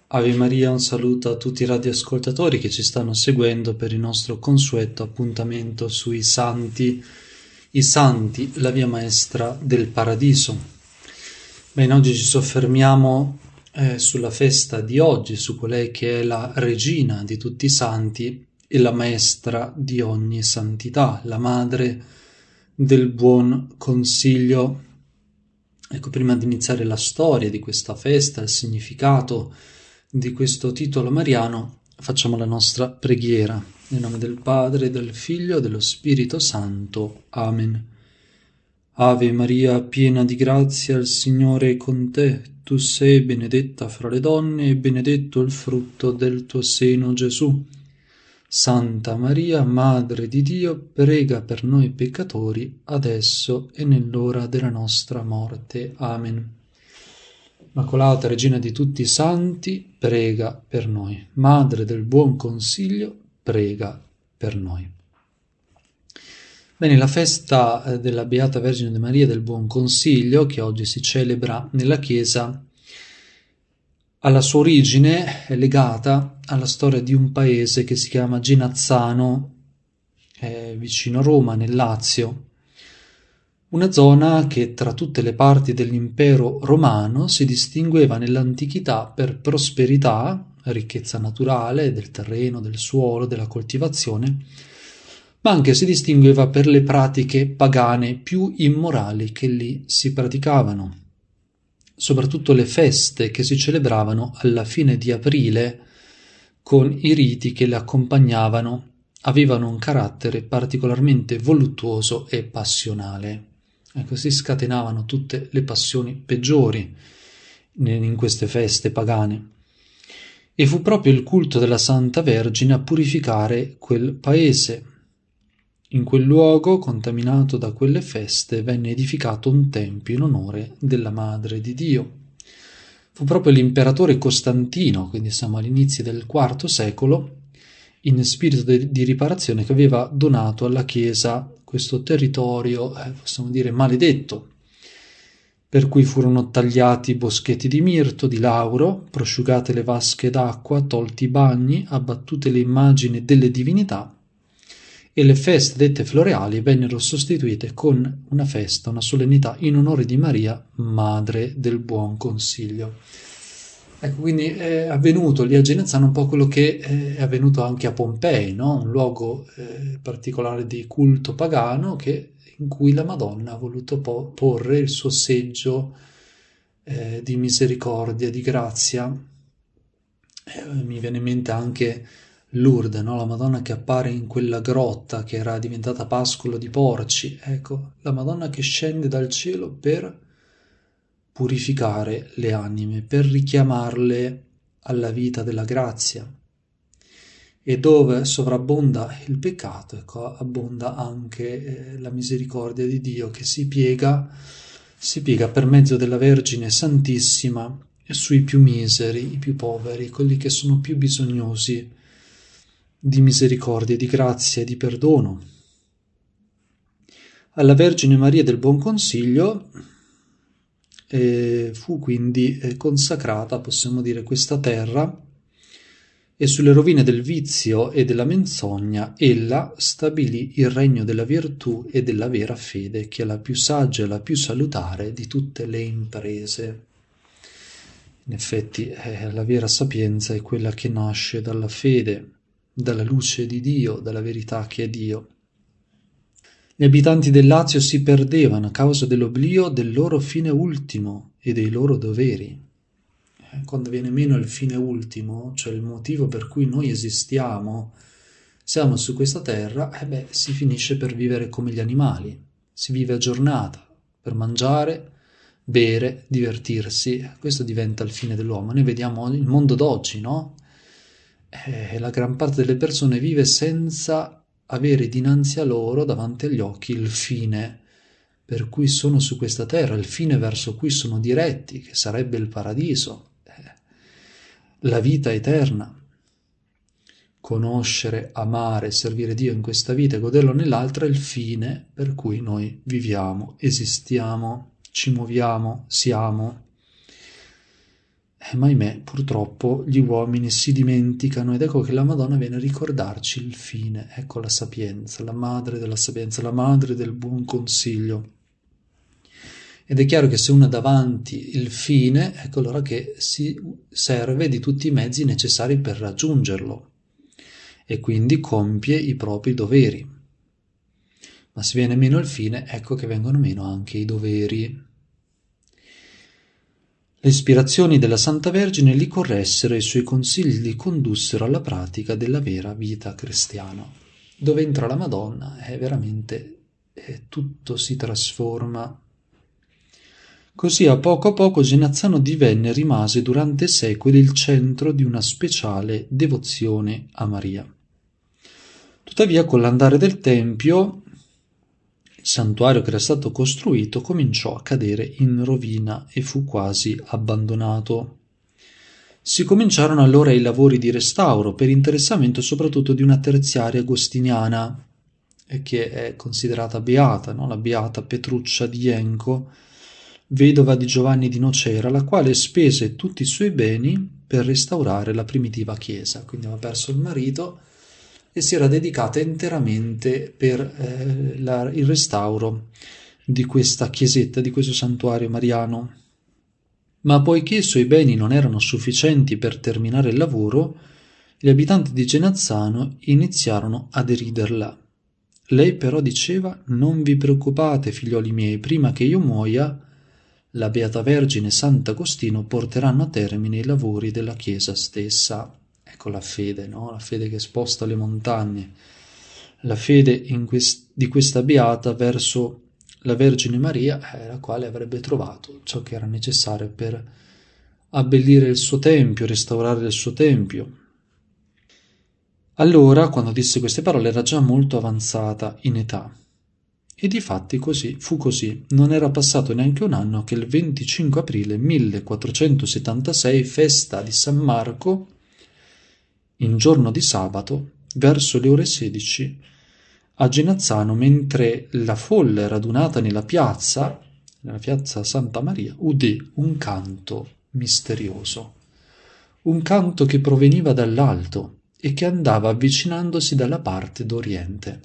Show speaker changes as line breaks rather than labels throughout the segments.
Ave Maria, un saluto a tutti i radioascoltatori che ci stanno seguendo per il nostro consueto appuntamento sui santi, i santi, la via maestra del paradiso. Bene, oggi ci soffermiamo sulla festa di oggi, su colei che è la regina di tutti i santi e la maestra di ogni santità, la madre del buon consiglio. Ecco, prima di iniziare la storia di questa festa, il significato di questo titolo mariano, facciamo la nostra preghiera. Nel nome del Padre, del Figlio e dello Spirito Santo. Amen. Ave Maria, piena di grazia, il Signore è con te. Tu sei benedetta fra le donne e benedetto il frutto del tuo seno, Gesù. Santa Maria, Madre di Dio, prega per noi peccatori, adesso e nell'ora della nostra morte. Amen. Immacolata Regina di tutti i santi, prega per noi. Madre del buon consiglio, prega per noi. Bene, la festa della Beata Vergine Maria del Buon Consiglio, che oggi si celebra nella Chiesa, alla sua origine è legata alla storia di un paese che si chiama Ginazzano, vicino a Roma, nel Lazio. Una zona che tra tutte le parti dell'impero romano si distingueva nell'antichità per prosperità, ricchezza naturale del terreno, del suolo, della coltivazione, ma anche si distingueva per le pratiche pagane più immorali che lì si praticavano. Soprattutto le feste che si celebravano alla fine di aprile, con i riti che le accompagnavano, avevano un carattere particolarmente voluttuoso e passionale. Ecco, si scatenavano tutte le passioni peggiori in queste feste pagane. E fu proprio il culto della Santa Vergine a purificare quel paese. In quel luogo, contaminato da quelle feste, venne edificato un tempio in onore della Madre di Dio. Fu proprio l'imperatore Costantino, quindi siamo all'inizio del IV secolo, in spirito di riparazione, che aveva donato alla Chiesa questo territorio, possiamo dire, maledetto, per cui furono tagliati boschetti di mirto, di lauro, prosciugate le vasche d'acqua, tolti i bagni, abbattute le immagini delle divinità, e le feste dette floreali vennero sostituite con una festa, una solennità in onore di Maria, Madre del Buon Consiglio. Ecco, quindi è avvenuto lì a Genazzano un po' quello che è avvenuto anche a Pompei, no? Un luogo particolare di culto pagano in cui la Madonna ha voluto porre il suo seggio di misericordia, di grazia. Mi viene in mente anche Lourdes, no? La Madonna che appare in quella grotta che era diventata pascolo di porci. Ecco, la Madonna che scende dal cielo per purificare le anime, per richiamarle alla vita della grazia. E dove sovrabbonda il peccato, ecco, abbonda anche la misericordia di Dio che si piega per mezzo della Vergine Santissima sui più miseri, i più poveri, quelli che sono più bisognosi di misericordia, di grazia e di perdono. Alla Vergine Maria del Buon Consiglio fu quindi consacrata, possiamo dire, questa terra, e sulle rovine del vizio e della menzogna ella stabilì il regno della virtù e della vera fede, che è la più saggia e la più salutare di tutte le imprese. In effetti la vera sapienza è quella che nasce dalla fede, dalla luce di Dio, dalla verità che è Dio. Gli abitanti del Lazio si perdevano a causa dell'oblio del loro fine ultimo e dei loro doveri. Quando viene meno il fine ultimo, cioè il motivo per cui noi esistiamo, siamo su questa terra, si finisce per vivere come gli animali. Si vive a giornata, per mangiare, bere, divertirsi. Questo diventa il fine dell'uomo. Noi vediamo il mondo d'oggi, no? La gran parte delle persone vive senza avere dinanzi a loro, davanti agli occhi, il fine per cui sono su questa terra, il fine verso cui sono diretti, che sarebbe il paradiso, la vita eterna. Conoscere, amare, servire Dio in questa vita e goderlo nell'altra è il fine per cui noi viviamo, esistiamo, ci muoviamo, siamo. Ma ahimè, purtroppo gli uomini si dimenticano ed ecco che la Madonna viene a ricordarci il fine, ecco la sapienza, la madre della sapienza, la madre del buon consiglio. Ed è chiaro che se uno ha davanti il fine, ecco allora che si serve di tutti i mezzi necessari per raggiungerlo e quindi compie i propri doveri. Ma se viene meno il fine, ecco che vengono meno anche i doveri. Le ispirazioni della Santa Vergine li corressero e i suoi consigli li condussero alla pratica della vera vita cristiana. Dove entra la Madonna è veramente tutto si trasforma. Così a poco Genazzano divenne e rimase durante secoli il centro di una speciale devozione a Maria. Tuttavia, con l'andare del Tempio, il santuario che era stato costruito cominciò a cadere in rovina e fu quasi abbandonato. Si cominciarono allora i lavori di restauro per interessamento soprattutto di una terziaria agostiniana, che è considerata beata, no? La beata Petruccia di Jenco, vedova di Giovanni di Nocera, la quale spese tutti i suoi beni per restaurare la primitiva chiesa. Quindi aveva perso il marito e si era dedicata interamente per il restauro di questa chiesetta, di questo santuario mariano. Ma poiché i suoi beni non erano sufficienti per terminare il lavoro, gli abitanti di Genazzano iniziarono a deriderla. Lei però diceva: «Non vi preoccupate, figlioli miei, prima che io muoia, la Beata Vergine Sant'Agostino porteranno a termine i lavori della chiesa stessa». Ecco la fede, no? La fede che sposta le montagne, la fede di questa beata verso la Vergine Maria, la quale avrebbe trovato ciò che era necessario per abbellire il suo tempio, restaurare il suo tempio. Allora, quando disse queste parole, era già molto avanzata in età. E difatti così fu così. Non era passato neanche un anno che il 25 aprile 1476, festa di San Marco, in giorno di sabato, verso le ore 16, a Genazzano, mentre la folla era radunata nella piazza Santa Maria, udì un canto misterioso, un canto che proveniva dall'alto e che andava avvicinandosi dalla parte d'oriente.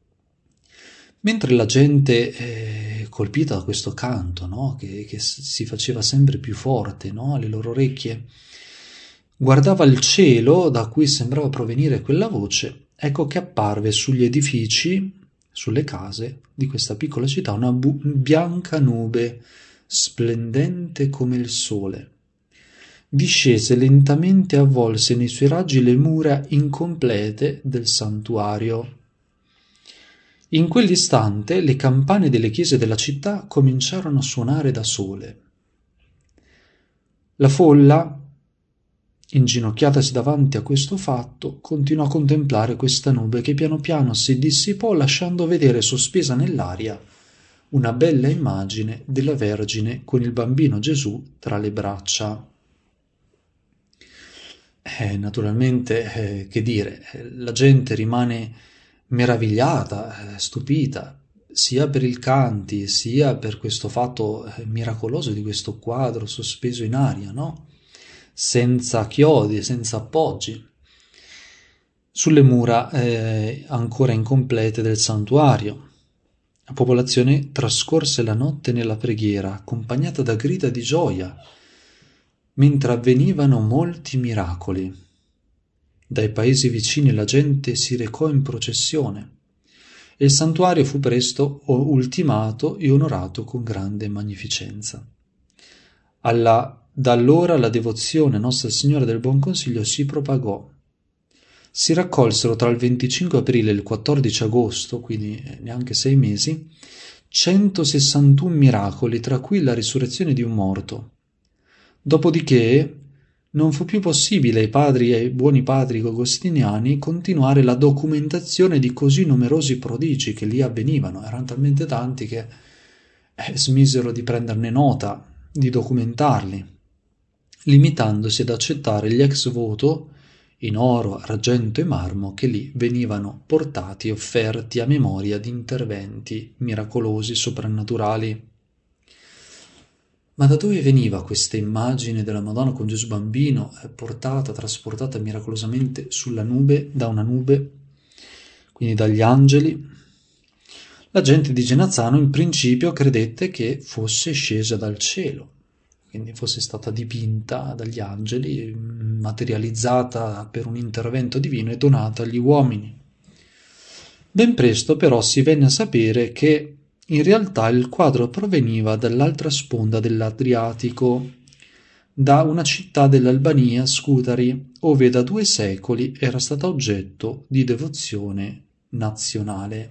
Mentre la gente, colpita da questo canto, no, che si faceva sempre più forte, no, alle loro orecchie, guardava il cielo da cui sembrava provenire quella voce, ecco che apparve sugli edifici, sulle case di questa piccola città, una bianca nube, splendente come il sole. Discese lentamente e avvolse nei suoi raggi le mura incomplete del santuario. In quell'istante le campane delle chiese della città cominciarono a suonare da sole. La folla, inginocchiatasi davanti a questo fatto, continuò a contemplare questa nube che piano piano si dissipò, lasciando vedere sospesa nell'aria una bella immagine della Vergine con il bambino Gesù tra le braccia. Naturalmente, che dire, la gente rimane meravigliata, stupita, sia per il canti, sia per questo fatto miracoloso di questo quadro sospeso in aria, no? Senza chiodi, senza appoggi, sulle mura ancora incomplete del santuario. La popolazione trascorse la notte nella preghiera, accompagnata da grida di gioia, mentre avvenivano molti miracoli. Dai paesi vicini la gente si recò in processione e il santuario fu presto ultimato e onorato con grande magnificenza. Da allora la devozione a Nostra Signora del Buon Consiglio si propagò. Si raccolsero tra il 25 aprile e il 14 agosto, quindi neanche 6 mesi, 161 miracoli, tra cui la risurrezione di un morto. Dopodiché non fu più possibile ai buoni padri agostiniani continuare la documentazione di così numerosi prodigi che lì avvenivano. Erano talmente tanti che smisero di prenderne nota, di documentarli, limitandosi ad accettare gli ex voto in oro, argento e marmo che lì venivano portati e offerti a memoria di interventi miracolosi soprannaturali. Ma da dove veniva questa immagine della Madonna con Gesù bambino trasportata miracolosamente sulla nube, da una nube, quindi dagli angeli? La gente di Genazzano in principio credette che fosse scesa dal cielo, quindi fosse stata dipinta dagli angeli, materializzata per un intervento divino e donata agli uomini. Ben presto però si venne a sapere che in realtà il quadro proveniva dall'altra sponda dell'Adriatico, da una città dell'Albania, Scutari, ove da 2 secoli era stata oggetto di devozione nazionale.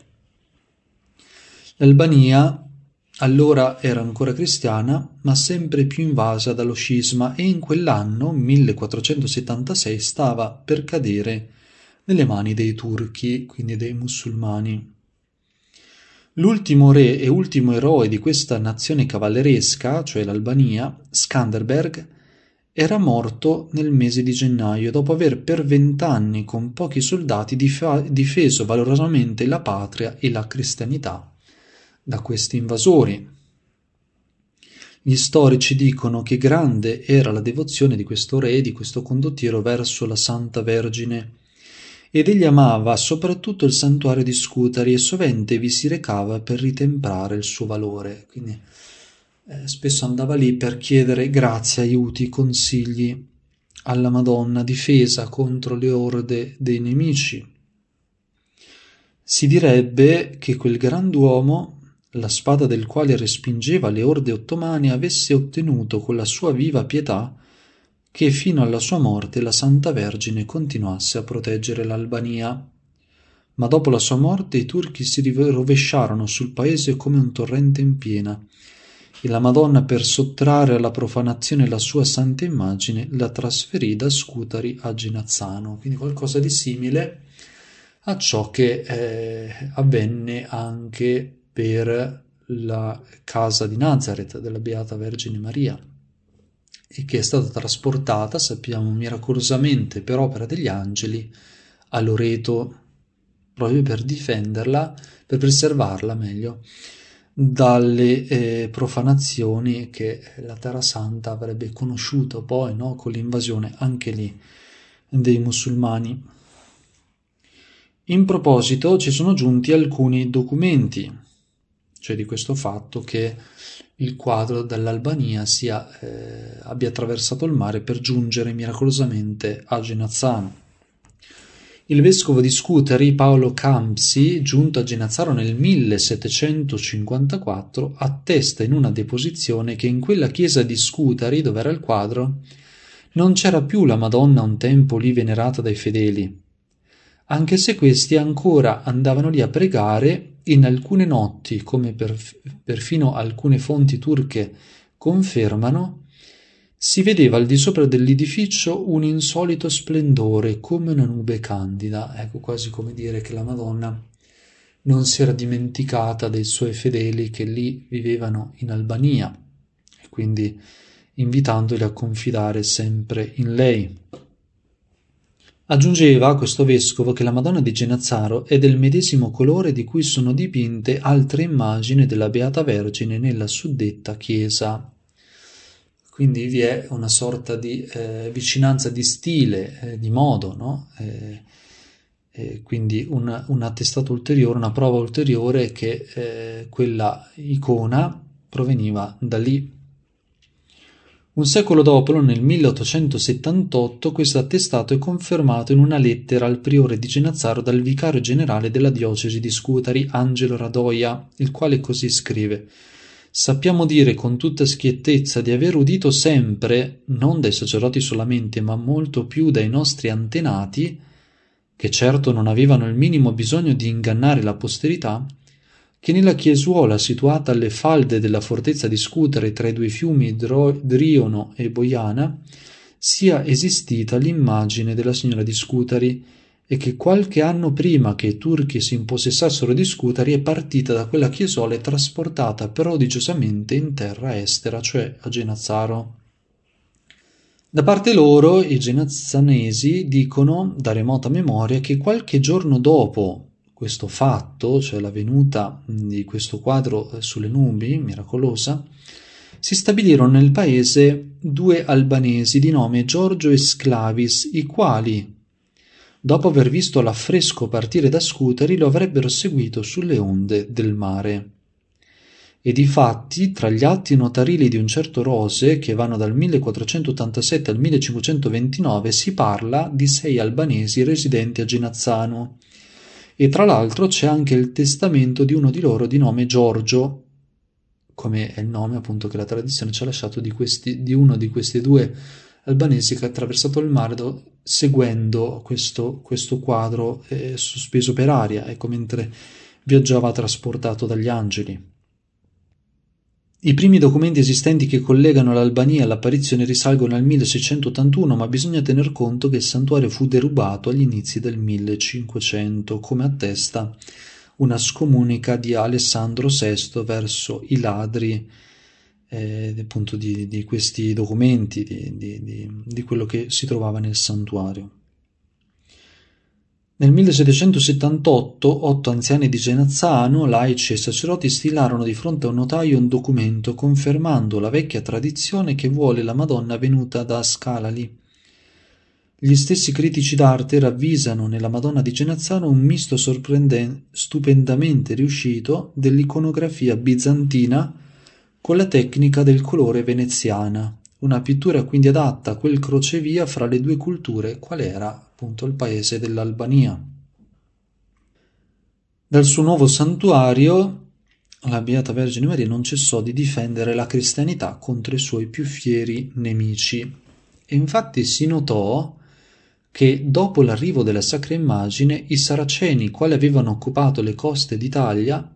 L'Albania allora era ancora cristiana, ma sempre più invasa dallo scisma, e in quell'anno, 1476, stava per cadere nelle mani dei turchi, quindi dei musulmani. L'ultimo re e ultimo eroe di questa nazione cavalleresca, cioè l'Albania, Skanderberg, era morto nel mese di gennaio, dopo aver per 20 anni con pochi soldati difeso valorosamente la patria e la cristianità da questi invasori. Gli storici dicono che grande era la devozione di questo re e di questo condottiero verso la Santa Vergine, ed egli amava soprattutto il santuario di Scutari e sovente vi si recava per ritemprare il suo valore. Quindi spesso andava lì per chiedere grazie, aiuti, consigli alla Madonna, difesa contro le orde dei nemici. Si direbbe che quel grand'uomo, la spada del quale respingeva le orde ottomane, avesse ottenuto con la sua viva pietà che fino alla sua morte la Santa Vergine continuasse a proteggere l'Albania. Ma dopo la sua morte i turchi si rovesciarono sul paese come un torrente in piena, e la Madonna, per sottrarre alla profanazione la sua santa immagine, la trasferì da Scutari a Genazzano. Quindi qualcosa di simile a ciò che avvenne anche per la casa di Nazareth della Beata Vergine Maria, e che è stata trasportata, sappiamo, miracolosamente per opera degli angeli a Loreto, proprio per difenderla, per preservarla meglio dalle profanazioni che la Terra Santa avrebbe conosciuto poi, no, con l'invasione anche lì dei musulmani. In proposito ci sono giunti alcuni documenti, cioè di questo fatto che il quadro dall'Albania abbia attraversato il mare per giungere miracolosamente a Genazzano. Il vescovo di Scutari, Paolo Campsi, giunto a Genazzaro nel 1754, attesta in una deposizione che in quella chiesa di Scutari, dove era il quadro, non c'era più la Madonna un tempo lì venerata dai fedeli, anche se questi ancora andavano lì a pregare in alcune notti, come perfino alcune fonti turche confermano. Si vedeva al di sopra dell'edificio un insolito splendore, come una nube candida. Ecco, quasi come dire che la Madonna non si era dimenticata dei suoi fedeli che lì vivevano in Albania, e quindi invitandoli a confidare sempre in lei. Aggiungeva questo vescovo che la Madonna di Genazzaro è del medesimo colore di cui sono dipinte altre immagini della Beata Vergine nella suddetta chiesa. Quindi vi è una sorta di vicinanza di stile, di modo, no? Quindi un attestato ulteriore, una prova ulteriore che quella icona proveniva da lì. Un secolo dopo, nel 1878, questo attestato è confermato in una lettera al priore di Genazzaro dal vicario generale della diocesi di Scutari, Angelo Radoia, il quale così scrive: «Sappiamo dire con tutta schiettezza di aver udito sempre, non dai sacerdoti solamente, ma molto più dai nostri antenati, che certo non avevano il minimo bisogno di ingannare la posterità, che nella chiesuola situata alle falde della fortezza di Scutari tra i 2 fiumi Driono e Boiana sia esistita l'immagine della signora di Scutari, e che qualche anno prima che i turchi si impossessassero di Scutari è partita da quella chiesola e trasportata prodigiosamente in terra estera, cioè a Genazzaro». Da parte loro, i genazzanesi dicono, da remota memoria, che qualche giorno dopo questo fatto, cioè la venuta di questo quadro sulle nubi, miracolosa, si stabilirono nel paese 2 albanesi di nome Giorgio e Sclavis, i quali, dopo aver visto l'affresco partire da Scutari, lo avrebbero seguito sulle onde del mare. E difatti, tra gli atti notarili di un certo Rose, che vanno dal 1487 al 1529, si parla di 6 albanesi residenti a Genazzano, e tra l'altro c'è anche il testamento di uno di loro di nome Giorgio, come è il nome appunto che la tradizione ci ha lasciato di uno di questi 2 albanesi che ha attraversato il mare seguendo questo quadro sospeso per aria, ecco, mentre viaggiava trasportato dagli angeli. I primi documenti esistenti che collegano l'Albania all'apparizione risalgono al 1681, ma bisogna tener conto che il santuario fu derubato agli inizi del 1500, come attesta una scomunica di Alessandro VI verso i ladri appunto di questi documenti, di quello che si trovava nel santuario. Nel 1778 8 anziani di Genazzano, laici e sacerdoti, stilarono di fronte a un notaio un documento confermando la vecchia tradizione che vuole la Madonna venuta da Scalali. Gli stessi critici d'arte ravvisano nella Madonna di Genazzano un misto stupendamente riuscito dell'iconografia bizantina con la tecnica del colore veneziana, una pittura quindi adatta a quel crocevia fra le 2 culture, qual era appunto il paese dell'Albania. Dal suo nuovo santuario, la Beata Vergine Maria non cessò di difendere la cristianità contro i suoi più fieri nemici, e infatti si notò che dopo l'arrivo della Sacra Immagine i Saraceni, quali avevano occupato le coste d'Italia,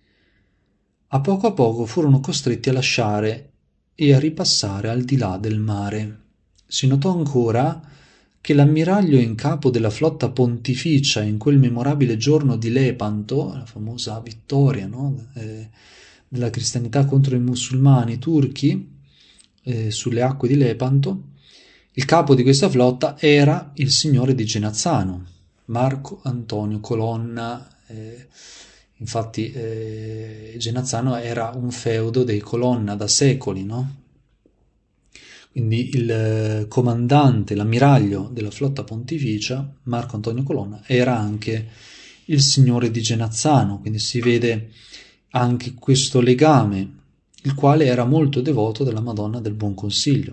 a poco furono costretti a lasciare e a ripassare al di là del mare. Si notò ancora che l'ammiraglio in capo della flotta pontificia in quel memorabile giorno di Lepanto, la famosa vittoria, no? Della cristianità contro i musulmani turchi sulle acque di Lepanto, il capo di questa flotta era il signore di Genazzano, Marco Antonio Colonna. Infatti Genazzano era un feudo dei Colonna da secoli, no? Quindi il comandante, l'ammiraglio della flotta pontificia, Marco Antonio Colonna, era anche il signore di Genazzano, quindi si vede anche questo legame, il quale era molto devoto della Madonna del Buon Consiglio.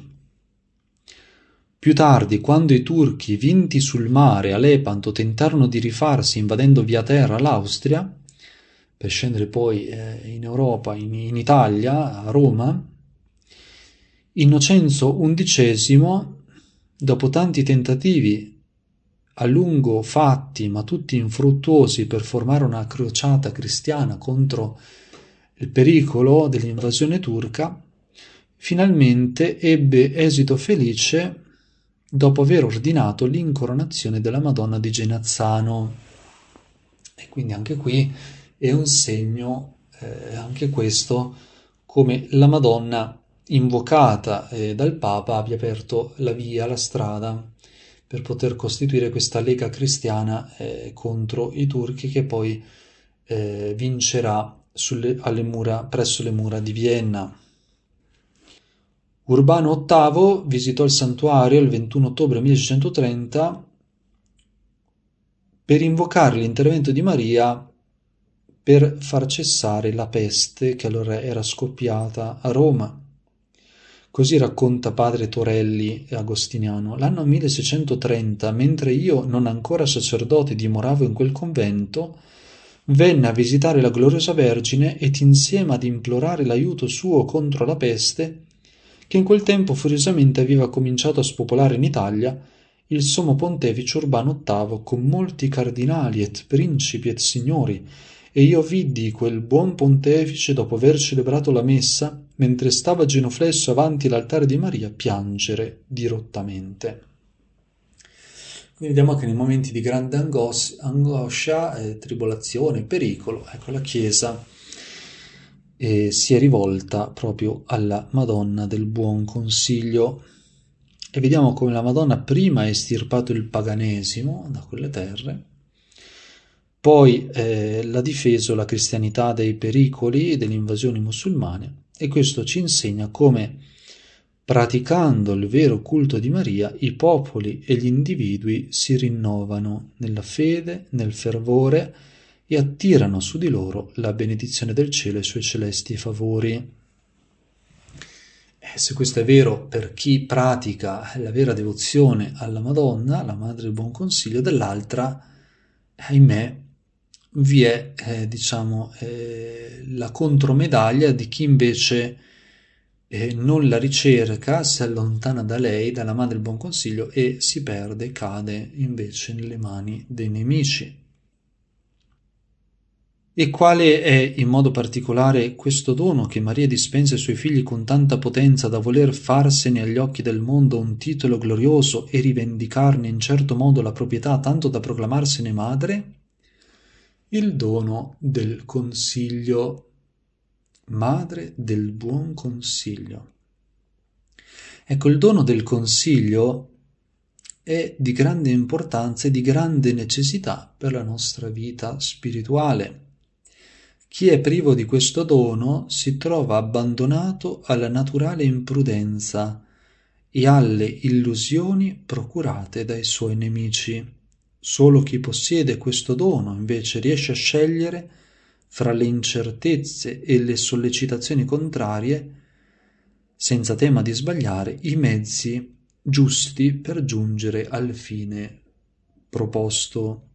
Più tardi, quando i turchi, vinti sul mare a Lepanto, tentarono di rifarsi invadendo via terra l'Austria, per scendere poi in Europa, in Italia, a Roma, Innocenzo XI, dopo tanti tentativi a lungo fatti, ma tutti infruttuosi, per formare una crociata cristiana contro il pericolo dell'invasione turca, finalmente ebbe esito felice dopo aver ordinato l'incoronazione della Madonna di Genazzano. E quindi anche qui è un segno, anche questo, come la Madonna invocata dal Papa abbia aperto la via, la strada per poter costituire questa lega cristiana contro i turchi, che poi vincerà presso le mura di Vienna. Urbano VIII visitò il santuario il 21 ottobre 1630 per invocare l'intervento di Maria per far cessare la peste che allora era scoppiata a Roma. Così racconta padre Torelli Agostiniano: l'anno 1630, mentre io, non ancora sacerdote, dimoravo in quel convento, venne a visitare la gloriosa Vergine ed insieme ad implorare l'aiuto suo contro la peste, che in quel tempo furiosamente aveva cominciato a spopolare in Italia, il sommo pontefice Urbano VIII con molti cardinali et principi et signori, e io viddi quel buon pontefice, dopo aver celebrato la messa, mentre stava genuflesso avanti l'altare di Maria, piangere dirottamente. Quindi vediamo che nei momenti di grande angoscia, tribolazione, pericolo, ecco, la Chiesa si è rivolta proprio alla Madonna del Buon Consiglio. E vediamo come la Madonna prima ha estirpato il paganesimo da quelle terre, poi l'ha difeso la cristianità dai pericoli e delle invasioni musulmane, E questo ci insegna come, praticando il vero culto di Maria, i popoli e gli individui si rinnovano nella fede, nel fervore e attirano su di loro la benedizione del cielo e i suoi celesti favori. Se questo è vero per chi pratica la vera devozione alla Madonna, la Madre del Buon Consiglio, dall'altra, ahimè, vi è, la contromedaglia di chi invece non la ricerca, si allontana da lei, dalla Madre del Buon Consiglio, e si perde, cade invece nelle mani dei nemici. E quale è in modo particolare questo dono che Maria dispensa ai suoi figli con tanta potenza da voler farsene agli occhi del mondo un titolo glorioso e rivendicarne in certo modo la proprietà tanto da proclamarsene madre? Il dono del consiglio, Madre del Buon Consiglio. Ecco, il dono del consiglio è di grande importanza e di grande necessità per la nostra vita spirituale. Chi è privo di questo dono si trova abbandonato alla naturale imprudenza e alle illusioni procurate dai suoi nemici. Solo chi possiede questo dono invece riesce a scegliere fra le incertezze e le sollecitazioni contrarie, senza tema di sbagliare, i mezzi giusti per giungere al fine proposto.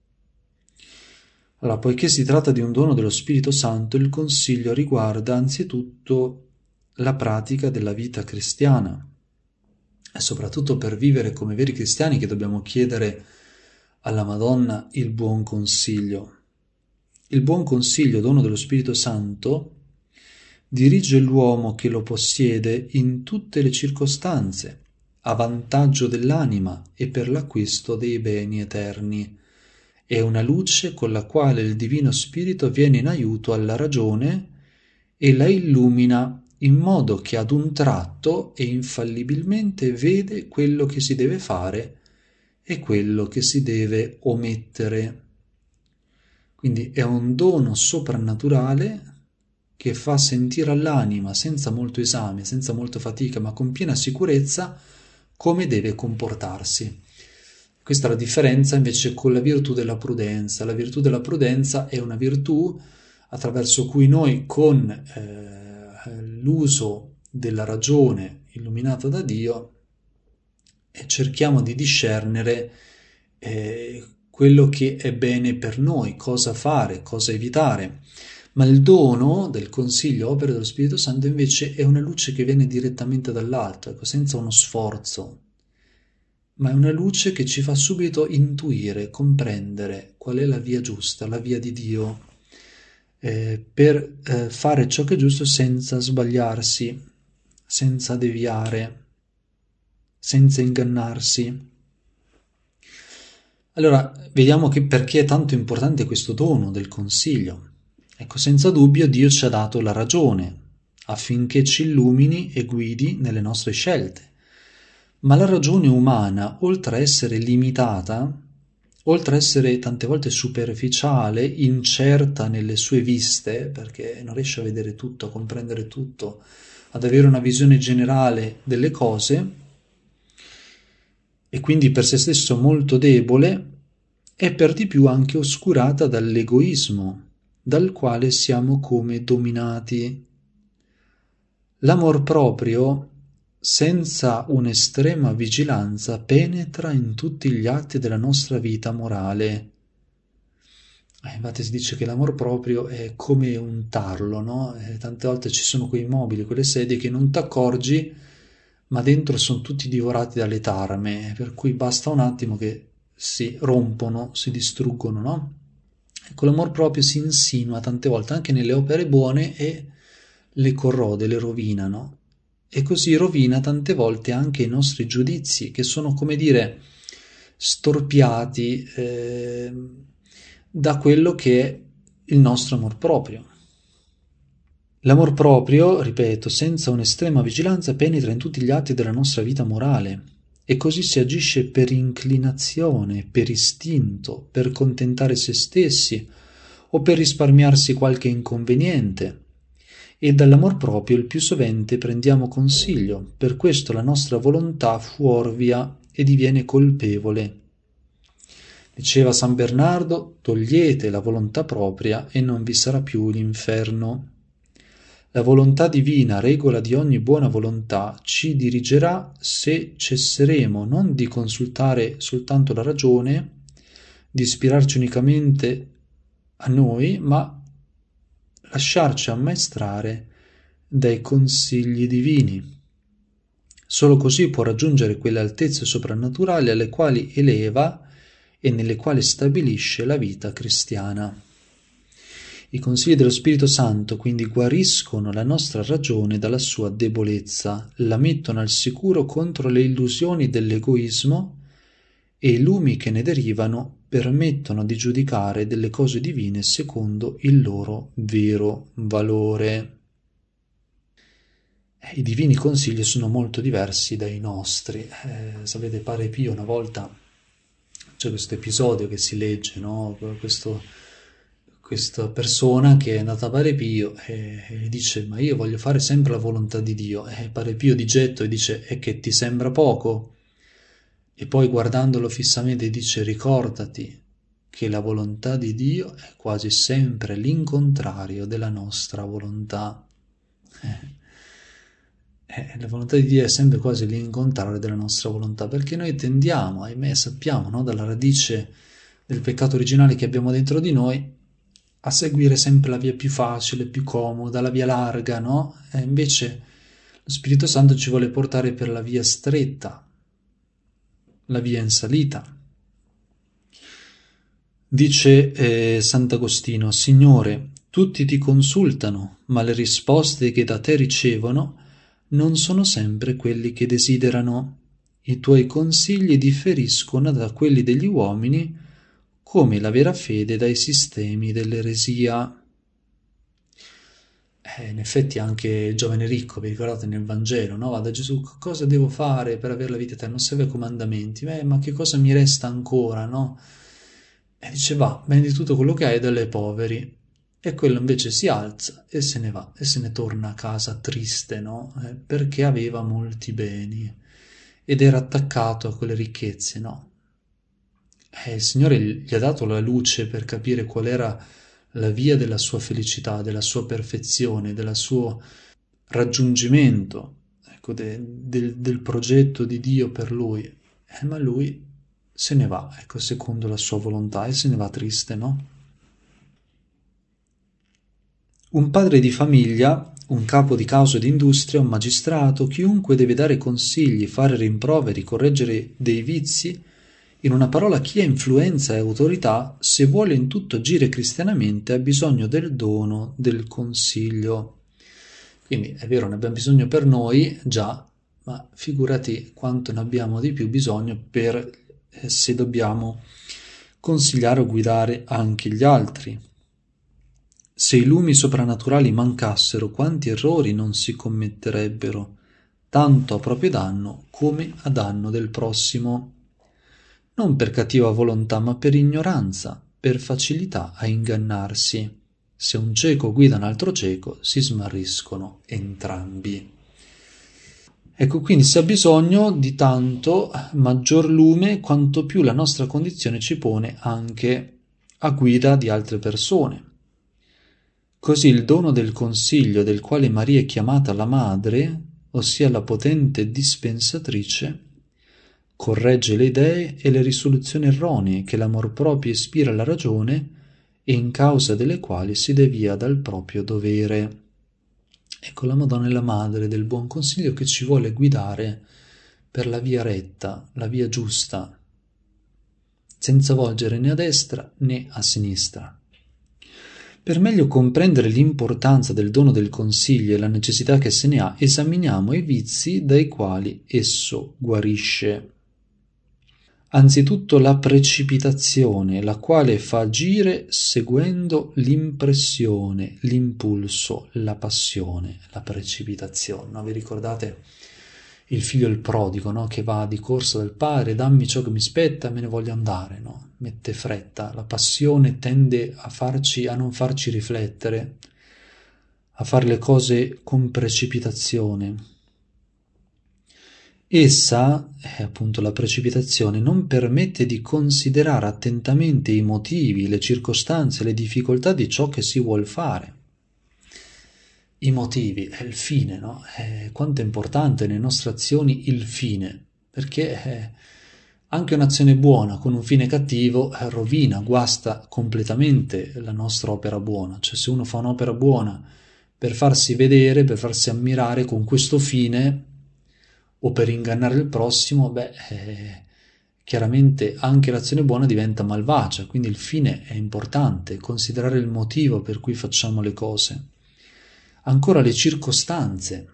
Allora, poiché si tratta di un dono dello Spirito Santo, il consiglio riguarda anzitutto la pratica della vita cristiana. È soprattutto per vivere come veri cristiani che dobbiamo chiedere alla Madonna il buon consiglio. Il buon consiglio, dono dello Spirito Santo, dirige l'uomo che lo possiede in tutte le circostanze, a vantaggio dell'anima e per l'acquisto dei beni eterni. È una luce con la quale il Divino Spirito viene in aiuto alla ragione e la illumina in modo che ad un tratto e infallibilmente vede quello che si deve fare e quello che si deve omettere. Quindi è un dono soprannaturale che fa sentire all'anima, senza molto esame, senza molta fatica, ma con piena sicurezza, come deve comportarsi. Questa è la differenza invece con la virtù della prudenza. La virtù della prudenza è una virtù attraverso cui noi con l'uso della ragione illuminata da Dio cerchiamo di discernere quello che è bene per noi, cosa fare, cosa evitare. Ma il dono del consiglio, opera dello Spirito Santo, invece è una luce che viene direttamente dall'alto, ecco, senza uno sforzo, ma è una luce che ci fa subito intuire, comprendere qual è la via giusta, la via di Dio, per fare ciò che è giusto senza sbagliarsi, senza deviare, senza ingannarsi. Allora, vediamo che perché è tanto importante questo dono del consiglio. Ecco, senza dubbio Dio ci ha dato la ragione, affinché ci illumini e guidi nelle nostre scelte. Ma la ragione umana, oltre a essere limitata, oltre a essere tante volte superficiale, incerta nelle sue viste, perché non riesce a vedere tutto, a comprendere tutto, ad avere una visione generale delle cose, e quindi per se stesso molto debole, è per di più anche oscurata dall'egoismo, dal quale siamo come dominati. L'amor proprio, senza un'estrema vigilanza, penetra in tutti gli atti della nostra vita morale. Infatti si dice che l'amor proprio è come un tarlo, no? Tante volte ci sono quei mobili, quelle sedie che non ti accorgi, ma dentro sono tutti divorati dalle tarme, per cui basta un attimo che si rompono, si distruggono, no? Ecco, l'amor proprio si insinua tante volte anche nelle opere buone e le corrode, le rovina, no? E così rovina tante volte anche i nostri giudizi, che sono, come dire, storpiati da quello che è il nostro amor proprio. L'amor proprio, ripeto, senza un'estrema vigilanza penetra in tutti gli atti della nostra vita morale e così si agisce per inclinazione, per istinto, per contentare se stessi o per risparmiarsi qualche inconveniente e dall'amor proprio il più sovente prendiamo consiglio, per questo la nostra volontà fuorvia e diviene colpevole. Diceva San Bernardo: togliete la volontà propria e non vi sarà più l'inferno. La volontà divina, regola di ogni buona volontà, ci dirigerà se cesseremo non di consultare soltanto la ragione, di ispirarci unicamente a noi, ma lasciarci ammaestrare dai consigli divini. Solo così può raggiungere quelle altezze soprannaturali alle quali eleva e nelle quali stabilisce la vita cristiana. I consigli dello Spirito Santo quindi guariscono la nostra ragione dalla sua debolezza, la mettono al sicuro contro le illusioni dell'egoismo e i lumi che ne derivano permettono di giudicare delle cose divine secondo il loro vero valore. I divini consigli sono molto diversi dai nostri. Sapete, Padre Pio una volta, c'è questo episodio che si legge, no? Questa persona che è andata a Padre Pio e dice: ma io voglio fare sempre la volontà di Dio. E Padre Pio di getto dice: e che ti sembra poco? E poi guardandolo fissamente dice: ricordati che la volontà di Dio è quasi sempre l'incontrario della nostra volontà. La volontà di Dio è sempre quasi l'incontrario della nostra volontà, perché noi tendiamo, ahimè, sappiamo, no, dalla radice del peccato originale che abbiamo dentro di noi, a seguire sempre la via più facile, più comoda, la via larga, no? E invece lo Spirito Santo ci vuole portare per la via stretta, la via in salita. Dice Sant'Agostino: Signore, tutti ti consultano, ma le risposte che da te ricevono non sono sempre quelli che desiderano. I tuoi consigli differiscono da quelli degli uomini, come la vera fede dai sistemi dell'eresia. In effetti anche giovane ricco, vi ricordate nel Vangelo, no? Va da Gesù: cosa devo fare per avere la vita eterna? Non serve comandamenti. Ma che cosa mi resta ancora, no? E dice: va, vendi tutto quello che hai e dai ai poveri. E quello invece si alza e se ne va, e se ne torna a casa triste, no? Perché aveva molti beni ed era attaccato a quelle ricchezze, no? Il Signore gli ha dato la luce per capire qual era la via della sua felicità, della sua perfezione, del suo raggiungimento, ecco, del progetto di Dio per lui. Ma lui se ne va, ecco, secondo la sua volontà, e se ne va triste, no? Un padre di famiglia, un capo di causa di industria, un magistrato, chiunque deve dare consigli, fare rimproveri, correggere dei vizi, in una parola chi ha influenza e autorità, se vuole in tutto agire cristianamente, ha bisogno del dono del consiglio. Quindi è vero, ne abbiamo bisogno per noi, già, ma figurati quanto ne abbiamo di più bisogno per se dobbiamo consigliare o guidare anche gli altri. Se i lumi soprannaturali mancassero, quanti errori non si commetterebbero, tanto a proprio danno come a danno del prossimo. Non per cattiva volontà, ma per ignoranza, per facilità a ingannarsi. Se un cieco guida un altro cieco, si smarriscono entrambi. Ecco, quindi si ha bisogno di tanto maggior lume quanto più la nostra condizione ci pone anche a guida di altre persone. Così il dono del consiglio, del quale Maria è chiamata la madre, ossia la potente dispensatrice, corregge le idee e le risoluzioni erronee che l'amor proprio ispira alla ragione e in causa delle quali si devia dal proprio dovere. Ecco, la Madonna è la madre del buon consiglio che ci vuole guidare per la via retta, la via giusta, senza volgere né a destra né a sinistra. Per meglio comprendere l'importanza del dono del consiglio e la necessità che se ne ha, esaminiamo i vizi dai quali esso guarisce. Anzitutto la precipitazione, la quale fa agire seguendo l'impressione, l'impulso, la passione, la precipitazione. No? Vi ricordate il figlio il prodigo, no? Che va di corsa dal padre: dammi ciò che mi spetta, me ne voglio andare, no? Mette fretta. La passione tende a non farci riflettere, a fare le cose con precipitazione. Essa, appunto la precipitazione, non permette di considerare attentamente i motivi, le circostanze, le difficoltà di ciò che si vuol fare. I motivi, è il fine, no? Quanto è importante nelle nostre azioni il fine, perché anche un'azione buona con un fine cattivo rovina, guasta completamente la nostra opera buona. Cioè, se uno fa un'opera buona per farsi vedere, per farsi ammirare con questo fine, o per ingannare il prossimo, chiaramente anche l'azione buona diventa malvagia, quindi il fine è importante, considerare il motivo per cui facciamo le cose. Ancora le circostanze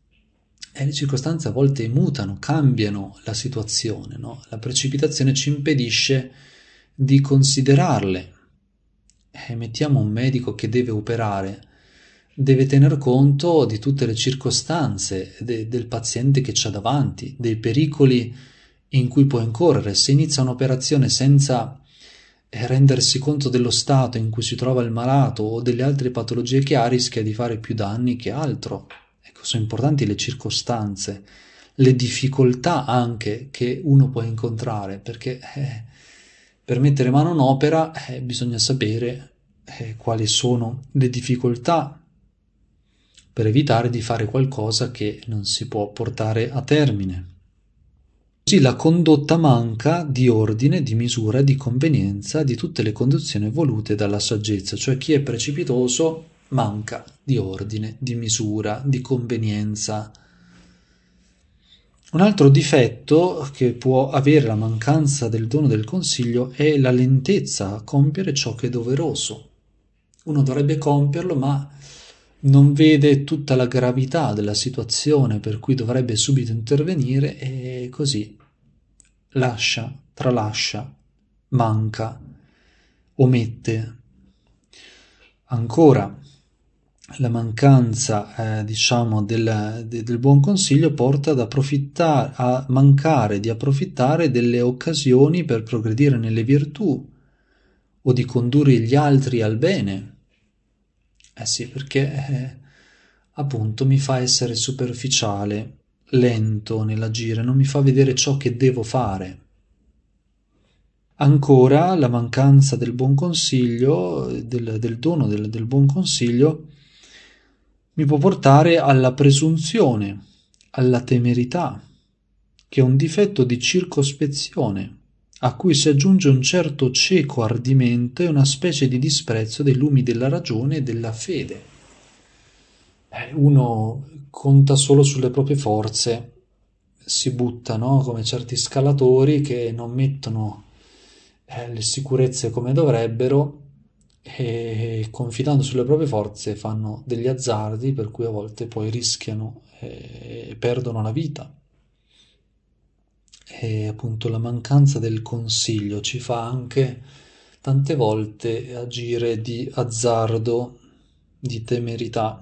a volte mutano, cambiano la situazione, no? La precipitazione ci impedisce di considerarle. Mettiamo un medico che deve operare, deve tener conto di tutte le circostanze del paziente che c'ha davanti, dei pericoli in cui può incorrere. Se inizia un'operazione senza rendersi conto dello stato in cui si trova il malato o delle altre patologie che ha, rischia di fare più danni che altro. Ecco, sono importanti le circostanze, le difficoltà anche che uno può incontrare, perché per mettere mano a un'opera bisogna sapere quali sono le difficoltà per evitare di fare qualcosa che non si può portare a termine. Così la condotta manca di ordine, di misura, di convenienza, di tutte le condizioni volute dalla saggezza, cioè chi è precipitoso manca di ordine, di misura, di convenienza. Un altro difetto che può avere la mancanza del dono del consiglio è la lentezza a compiere ciò che è doveroso. Uno dovrebbe compierlo, ma non vede tutta la gravità della situazione per cui dovrebbe subito intervenire e così lascia, tralascia, manca, omette. Ancora, la mancanza del buon consiglio porta a mancare di approfittare delle occasioni per progredire nelle virtù o di condurre gli altri al bene. Sì, perché appunto mi fa essere superficiale, lento nell'agire, non mi fa vedere ciò che devo fare. Ancora la mancanza del buon consiglio, del dono del buon consiglio, mi può portare alla presunzione, alla temerità, che è un difetto di circospezione, a cui si aggiunge un certo cieco ardimento e una specie di disprezzo dei lumi della ragione e della fede. Uno conta solo sulle proprie forze, si butta, no? Come certi scalatori che non mettono le sicurezze come dovrebbero e confidando sulle proprie forze fanno degli azzardi per cui a volte poi rischiano e perdono la vita. E appunto la mancanza del consiglio ci fa anche tante volte agire di azzardo, di temerità.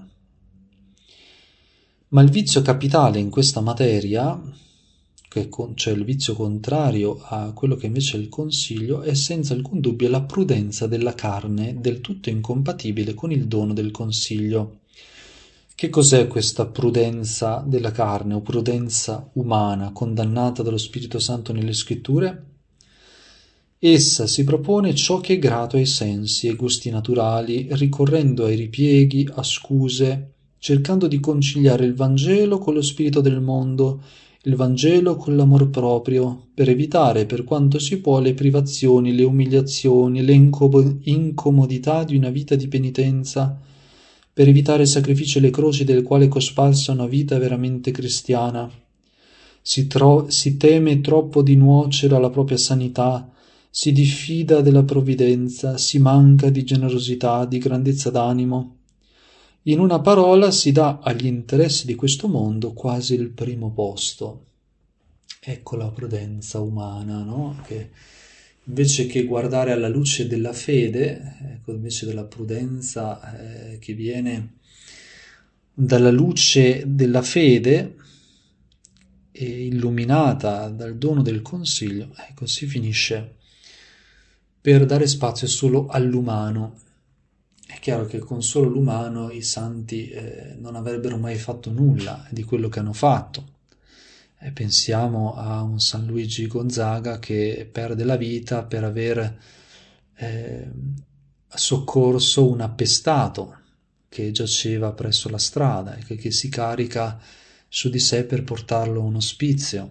Ma il vizio capitale in questa materia, cioè il vizio contrario a quello che invece è il consiglio, è senza alcun dubbio la prudenza della carne, del tutto incompatibile con il dono del consiglio. Che cos'è questa prudenza della carne o prudenza umana condannata dallo Spirito Santo nelle Scritture? Essa si propone ciò che è grato ai sensi e ai gusti naturali, ricorrendo ai ripieghi, a scuse, cercando di conciliare il Vangelo con lo spirito del mondo, il Vangelo con l'amor proprio, per evitare per quanto si può le privazioni, le umiliazioni, le incomodità di una vita di penitenza, per evitare il sacrificio e le croci del quale è cosparsa una vita veramente cristiana. Si teme troppo di nuocere alla propria sanità, si diffida della provvidenza, si manca di generosità, di grandezza d'animo. In una parola si dà agli interessi di questo mondo quasi il primo posto. Ecco la prudenza umana, no? Che invece che guardare alla luce della fede, ecco, invece della prudenza che viene dalla luce della fede e illuminata dal dono del consiglio, ecco, si finisce per dare spazio solo all'umano, È chiaro che con solo l'umano i santi non avrebbero mai fatto nulla di quello che hanno fatto. Pensiamo a un San Luigi Gonzaga che perde la vita per aver eh, soccorso un appestato che giaceva presso la strada e che si carica su di sé per portarlo a un ospizio.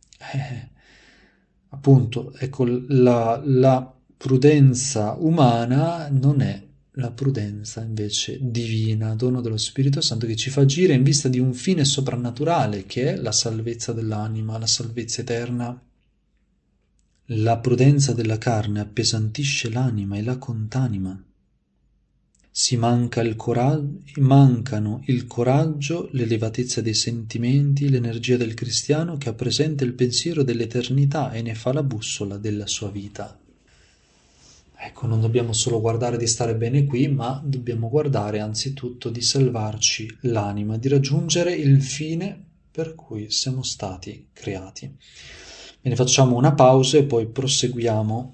Appunto, ecco, la prudenza umana non è la prudenza invece divina, dono dello Spirito Santo che ci fa agire in vista di un fine soprannaturale che è la salvezza dell'anima, la salvezza eterna. La prudenza della carne appesantisce l'anima e la contanima. Mancano il coraggio, l'elevatezza dei sentimenti, l'energia del cristiano che ha presente il pensiero dell'eternità e ne fa la bussola della sua vita. Ecco, non dobbiamo solo guardare di stare bene qui, ma dobbiamo guardare anzitutto di salvarci l'anima, di raggiungere il fine per cui siamo stati creati. Bene, facciamo una pausa e poi proseguiamo.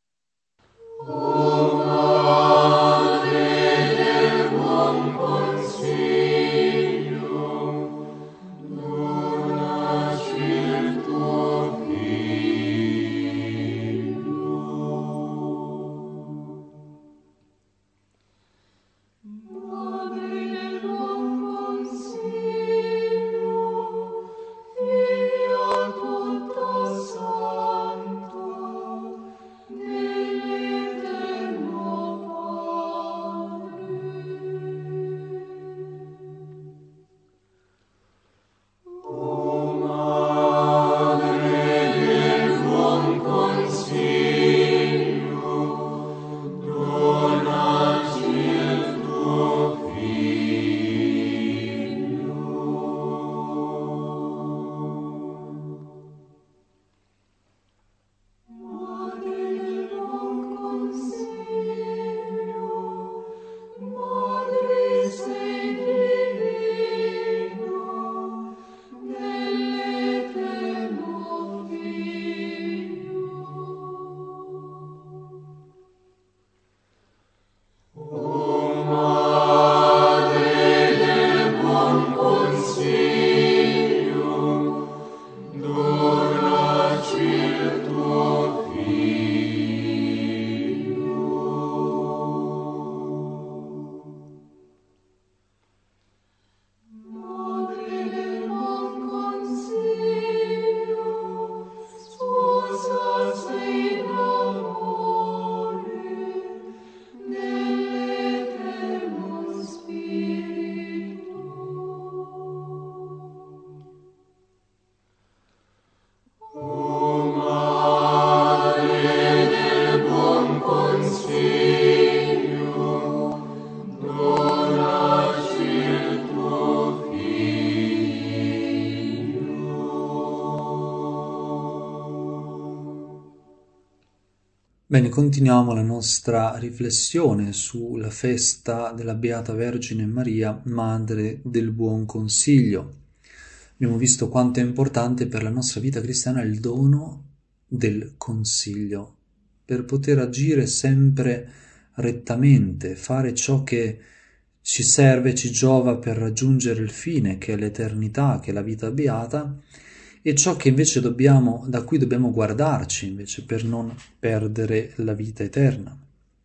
Bene, continuiamo la nostra riflessione sulla festa della Beata Vergine Maria, Madre del Buon Consiglio. Abbiamo visto quanto è importante per la nostra vita cristiana il dono del consiglio, per poter agire sempre rettamente, fare ciò che ci serve, ci giova per raggiungere il fine, che è l'eternità, che è la vita beata, e ciò che invece da cui dobbiamo guardarci invece per non perdere la vita eterna.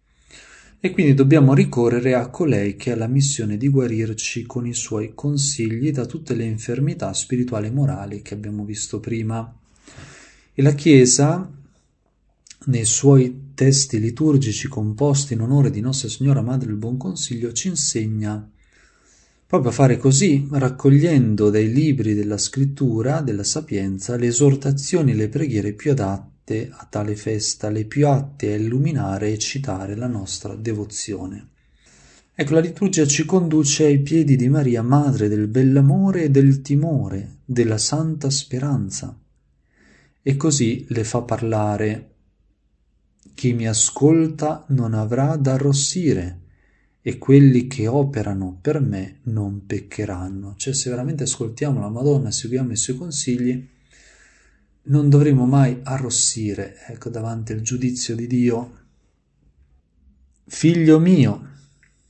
E quindi dobbiamo ricorrere a colei che ha la missione di guarirci con i suoi consigli da tutte le infermità spirituali e morali che abbiamo visto prima. E la Chiesa, nei suoi testi liturgici composti in onore di Nostra Signora Madre del Buon Consiglio, ci insegna proprio a fare così, raccogliendo dai libri della scrittura, della sapienza, le esortazioni e le preghiere più adatte a tale festa, le più atte a illuminare e eccitare la nostra devozione. Ecco, la liturgia ci conduce ai piedi di Maria, Madre del bell'amore e del timore, della santa speranza, e così le fa parlare: chi mi ascolta non avrà da arrossire, e quelli che operano per me non peccheranno. Cioè, se veramente ascoltiamo la Madonna, seguiamo i suoi consigli, non dovremo mai arrossire, ecco, davanti al giudizio di Dio. Figlio mio,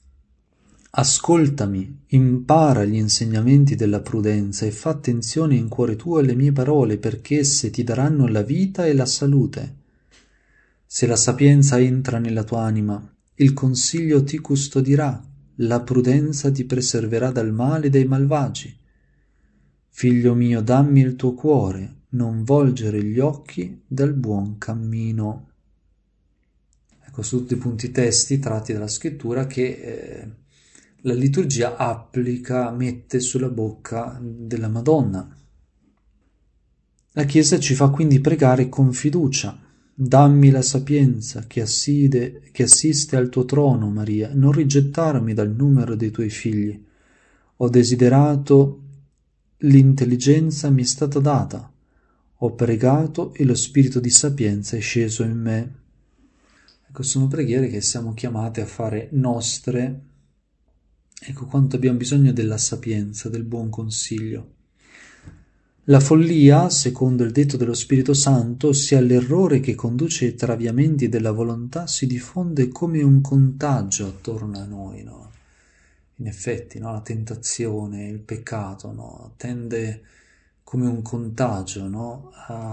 Ascoltami, impara gli insegnamenti della prudenza e fa attenzione in cuore tuo alle mie parole, perché esse ti daranno la vita e la salute. Se la sapienza entra nella tua anima, il consiglio ti custodirà, la prudenza ti preserverà dal male e dai malvagi. Figlio mio, dammi il tuo cuore, non volgere gli occhi dal buon cammino. Ecco, sono tutti punti testi tratti dalla scrittura che la liturgia applica, mette sulla bocca della Madonna. La Chiesa ci fa quindi pregare con fiducia. Dammi la sapienza che assiste al tuo trono, Maria, non rigettarmi dal numero dei tuoi figli. Ho desiderato, l'intelligenza mi è stata data. Ho pregato e lo spirito di sapienza è sceso in me. Ecco, sono preghiere che siamo chiamate a fare nostre. Ecco quanto abbiamo bisogno della sapienza, del buon consiglio. La follia, secondo il detto dello Spirito Santo, ossia l'errore che conduce ai traviamenti della volontà, si diffonde come un contagio attorno a noi, no? In effetti, no? La tentazione, il peccato, no? Tende come un contagio, no?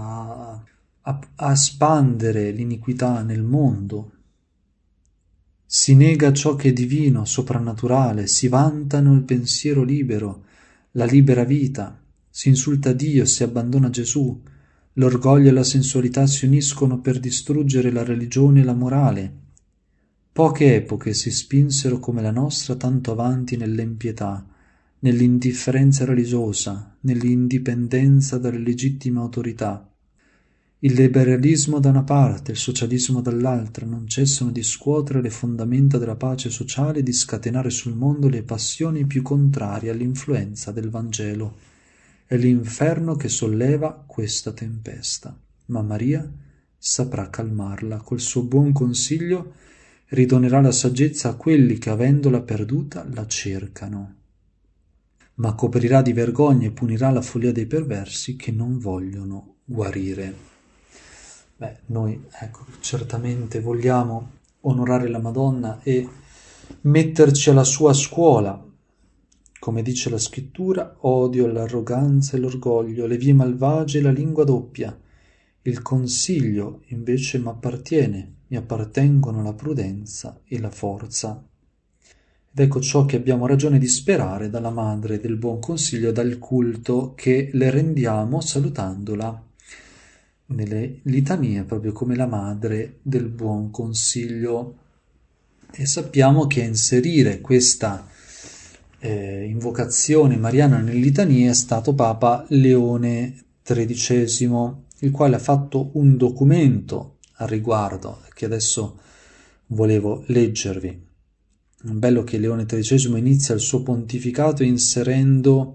a spandere l'iniquità nel mondo. Si nega ciò che è divino, soprannaturale, si vantano il pensiero libero, la libera vita, si insulta Dio, si abbandona Gesù, l'orgoglio e la sensualità si uniscono per distruggere la religione e la morale. Poche epoche si spinsero come la nostra tanto avanti nell'impietà, nell'indifferenza religiosa, nell'indipendenza dalle legittime autorità. Il liberalismo da una parte, il socialismo dall'altra non cessano di scuotere le fondamenta della pace sociale e di scatenare sul mondo le passioni più contrarie all'influenza del Vangelo. È l'inferno che solleva questa tempesta, ma Maria saprà calmarla. Col suo buon consiglio ridonerà la saggezza a quelli che, avendola perduta, la cercano, ma coprirà di vergogna e punirà la follia dei perversi che non vogliono guarire. Noi, ecco, certamente vogliamo onorare la Madonna e metterci alla sua scuola. Come dice la scrittura, odio l'arroganza e l'orgoglio, le vie malvagie e la lingua doppia. Il consiglio invece mi appartengono la prudenza e la forza. Ed ecco ciò che abbiamo ragione di sperare dalla Madre del Buon Consiglio, dal culto che le rendiamo salutandola nelle litanie, proprio come la Madre del Buon Consiglio. E sappiamo che a inserire questa invocazione mariana nelle litanie è stato Papa Leone XIII, il quale ha fatto un documento al riguardo che adesso volevo leggervi. È bello che Leone XIII inizia il suo pontificato inserendo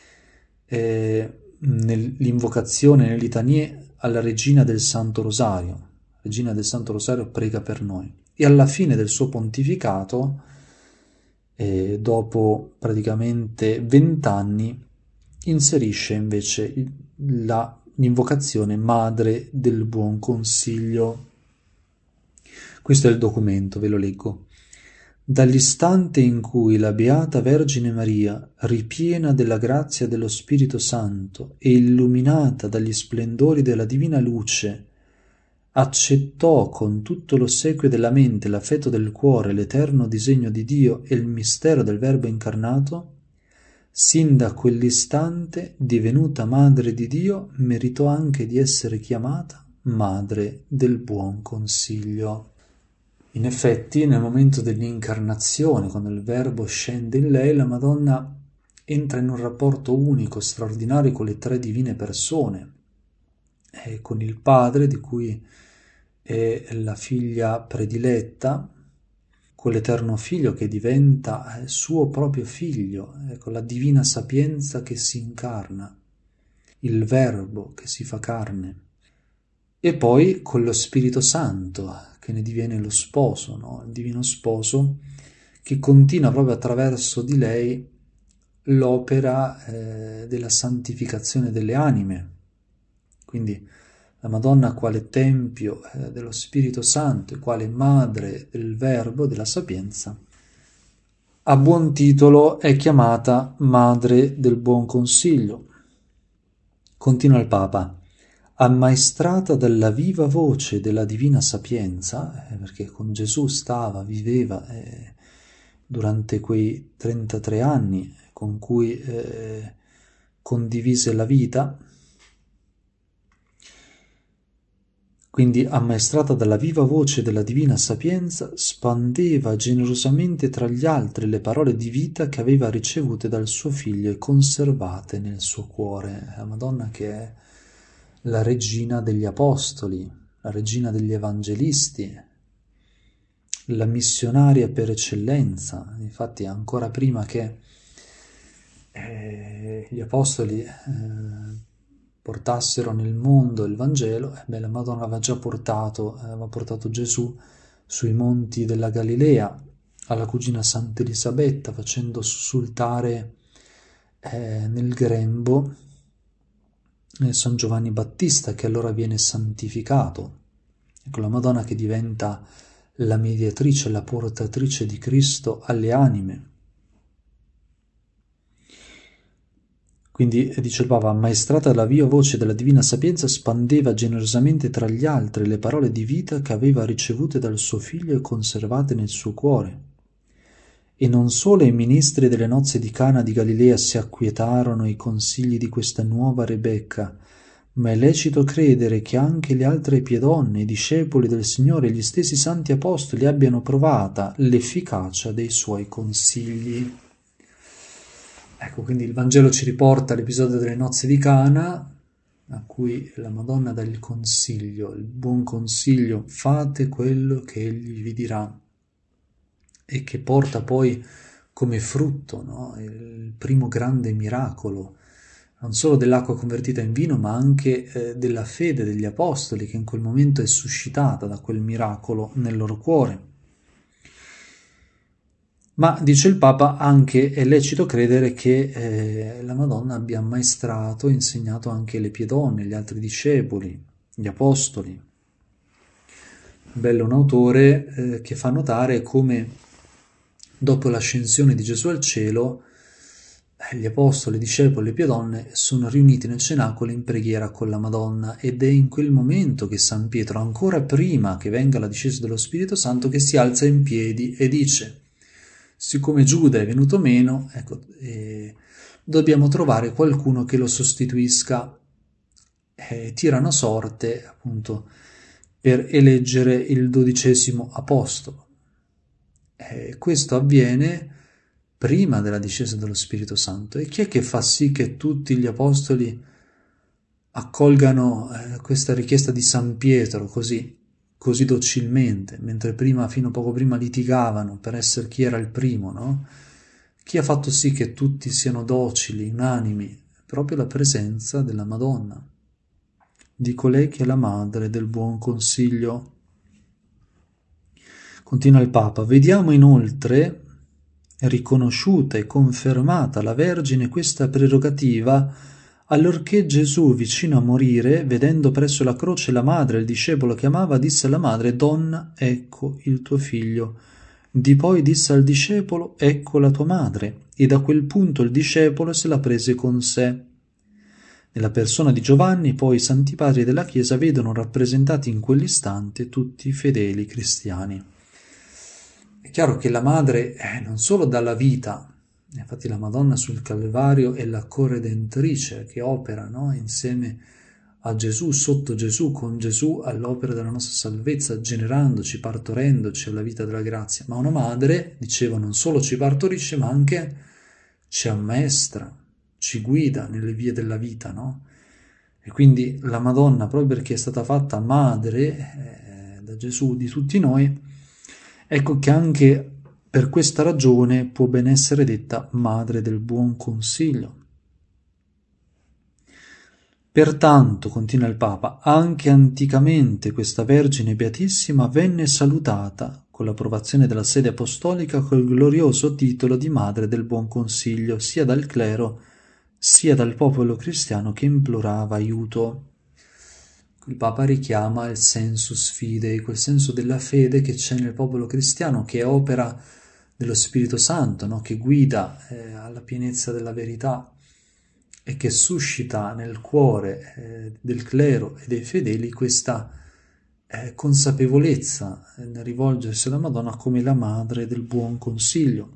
l'invocazione nelle litanie alla Regina del Santo Rosario. Regina del Santo Rosario, prega per noi. E alla fine del suo pontificato, dopo praticamente 20 anni, inserisce invece l'invocazione Madre del Buon Consiglio. Questo è il documento, ve lo leggo. Dall'istante in cui la Beata Vergine Maria, ripiena della grazia dello Spirito Santo e illuminata dagli splendori della divina luce, accettò con tutto l'ossequio della mente, l'affetto del cuore, l'eterno disegno di Dio e il mistero del Verbo incarnato, sin da quell'istante, divenuta Madre di Dio, meritò anche di essere chiamata Madre del Buon Consiglio. In effetti, nel momento dell'incarnazione, quando il Verbo scende in lei, la Madonna entra in un rapporto unico, straordinario con le tre divine persone, con il Padre, di cui è la figlia prediletta, con l'Eterno Figlio che diventa suo proprio figlio, con la divina sapienza che si incarna, il Verbo che si fa carne, e poi con lo Spirito Santo che ne diviene lo sposo, no? Il divino sposo che continua proprio attraverso di lei l'opera della santificazione delle anime. Quindi la Madonna quale tempio dello Spirito Santo e quale madre del Verbo, della sapienza, a buon titolo è chiamata Madre del Buon Consiglio. Continua il Papa, ammaestrata dalla viva voce della divina sapienza, perché con Gesù stava, viveva durante quei 33 anni con cui condivise la vita, quindi ammaestrata dalla viva voce della divina sapienza, spandeva generosamente tra gli altri le parole di vita che aveva ricevute dal suo figlio e conservate nel suo cuore. La Madonna che è la regina degli apostoli, la regina degli evangelisti, la missionaria per eccellenza. Infatti ancora prima che gli apostoli portassero nel mondo il Vangelo, la Madonna aveva già portato Gesù sui monti della Galilea alla cugina Santa Elisabetta, facendo sussultare nel grembo San Giovanni Battista, che allora viene santificato. Ecco, la Madonna che diventa la mediatrice, la portatrice di Cristo alle anime. Quindi, dice il Papa, ammaestrata dalla viva voce della divina sapienza, spandeva generosamente tra gli altri le parole di vita che aveva ricevute dal suo figlio e conservate nel suo cuore. E non solo i ministri delle nozze di Cana di Galilea si acquietarono ai consigli di questa nuova Rebecca, ma è lecito credere che anche le altre piedonne, i discepoli del Signore e gli stessi santi apostoli abbiano provata l'efficacia dei suoi consigli. Ecco, quindi il Vangelo ci riporta all'episodio delle nozze di Cana, a cui la Madonna dà il consiglio, il buon consiglio, fate quello che egli vi dirà, e che porta poi come frutto, no? Il primo grande miracolo, non solo dell'acqua convertita in vino, ma anche della fede degli apostoli, che in quel momento è suscitata da quel miracolo nel loro cuore. Ma, dice il Papa, anche è lecito credere che la Madonna abbia ammaestrato e insegnato anche le piedonne, gli altri discepoli, gli apostoli. Bello un autore che fa notare come dopo l'ascensione di Gesù al cielo gli apostoli, i discepoli e le piedonne sono riuniti nel cenacolo in preghiera con la Madonna, ed è in quel momento che San Pietro, ancora prima che venga la discesa dello Spirito Santo, che si alza in piedi e dice: siccome Giuda è venuto meno, ecco, dobbiamo trovare qualcuno che lo sostituisca. Tirano a sorte, appunto, per eleggere il 12° apostolo. Questo avviene prima della discesa dello Spirito Santo. E chi è che fa sì che tutti gli apostoli accolgano questa richiesta di San Pietro così docilmente, mentre prima, fino a poco prima, litigavano per essere chi era il primo, no? Chi ha fatto sì che tutti siano docili, unanimi? Proprio la presenza della Madonna, di colei che è la madre del buon consiglio. Continua il Papa, vediamo inoltre riconosciuta e confermata la Vergine questa prerogativa allorché Gesù, vicino a morire, vedendo presso la croce la madre e il discepolo che amava, disse alla madre: Donna, ecco il tuo figlio. Di poi disse al discepolo: ecco la tua madre. E da quel punto il discepolo se la prese con sé. Nella persona di Giovanni, poi i santi padri della Chiesa vedono rappresentati in quell'istante tutti i fedeli cristiani. È chiaro che la madre non solo dà la vita, infatti la Madonna sul Calvario è la corredentrice che opera, no? Insieme a Gesù, sotto Gesù, con Gesù all'opera della nostra salvezza, generandoci, partorendoci alla vita della grazia. Ma una madre, dicevo, non solo ci partorisce, ma anche ci ammaestra, ci guida nelle vie della vita, no? E quindi la Madonna, proprio perché è stata fatta madre da Gesù di tutti noi, ecco che anche per questa ragione può ben essere detta madre del buon consiglio. Pertanto, continua il Papa, anche anticamente questa Vergine Beatissima venne salutata, con l'approvazione della sede apostolica, col glorioso titolo di Madre del Buon Consiglio, sia dal clero sia dal popolo cristiano che implorava aiuto. Il Papa richiama il sensus fidei, quel senso della fede che c'è nel popolo cristiano, che è opera dello Spirito Santo, no? Che guida alla pienezza della verità e che suscita nel cuore del clero e dei fedeli questa consapevolezza nel rivolgersi alla Madonna come la madre del buon consiglio.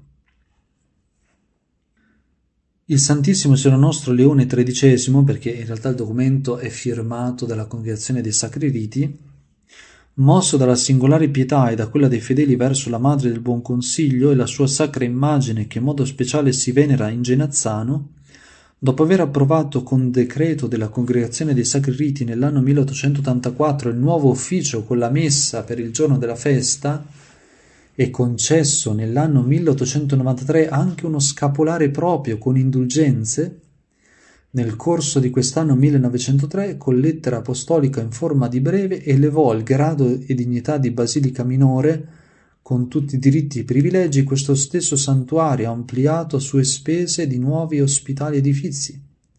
Il Santissimo Signore nostro Leone XIII, perché in realtà il documento è firmato dalla Congregazione dei Sacri Riti, mosso dalla singolare pietà e da quella dei fedeli verso la Madre del Buon Consiglio e la sua sacra immagine che in modo speciale si venera in Genazzano, dopo aver approvato con decreto della Congregazione dei Sacri Riti nell'anno 1884 il nuovo ufficio con la messa per il giorno della festa e concesso nell'anno 1893 anche uno scapolare proprio con indulgenze, nel corso di quest'anno 1903, con lettera apostolica in forma di breve, elevò al grado e dignità di basilica minore, con tutti i diritti e privilegi, questo stesso santuario ampliato a sue spese di nuovi ospitali edifizi.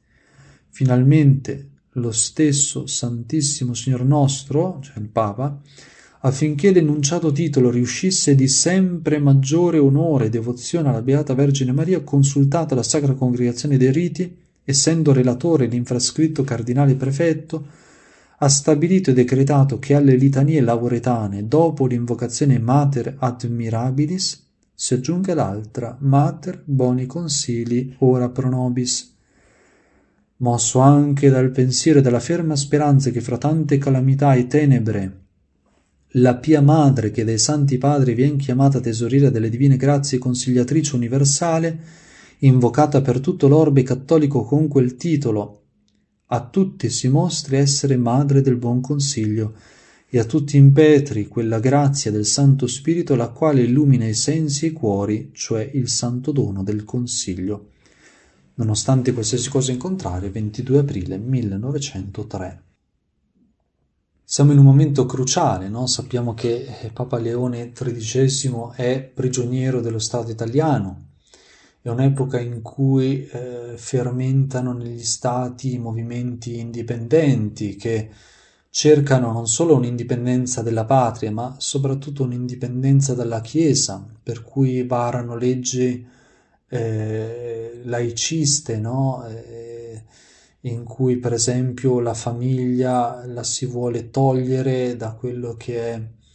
Finalmente lo stesso Santissimo Signor nostro, cioè il Papa, affinché l'enunciato titolo riuscisse di sempre maggiore onore e devozione alla Beata Vergine Maria, consultata la Sacra Congregazione dei Riti, essendo relatore l'infrascritto cardinale prefetto, ha stabilito e decretato che alle litanie lauretane, dopo l'invocazione Mater Admirabilis, si aggiunga l'altra Mater Boni Consili ora pro nobis. Mosso anche dal pensiero e dalla ferma speranza che fra tante calamità e tenebre la pia madre che dai santi padri vien chiamata tesoriera delle divine grazie e consigliatrice universale, invocata per tutto l'orbe cattolico con quel titolo, a tutti si mostri essere madre del buon consiglio e a tutti impetri quella grazia del Santo Spirito la quale illumina i sensi e i cuori, cioè il santo dono del consiglio. Nonostante qualsiasi cosa in contrario, 22 aprile 1903. Siamo in un momento cruciale, no? Sappiamo che Papa Leone XIII è prigioniero dello Stato italiano, è un'epoca in cui fermentano negli stati movimenti indipendenti che cercano non solo un'indipendenza della patria, ma soprattutto un'indipendenza dalla Chiesa, per cui varano leggi laiciste, no? In cui per esempio la famiglia la si vuole togliere da quello che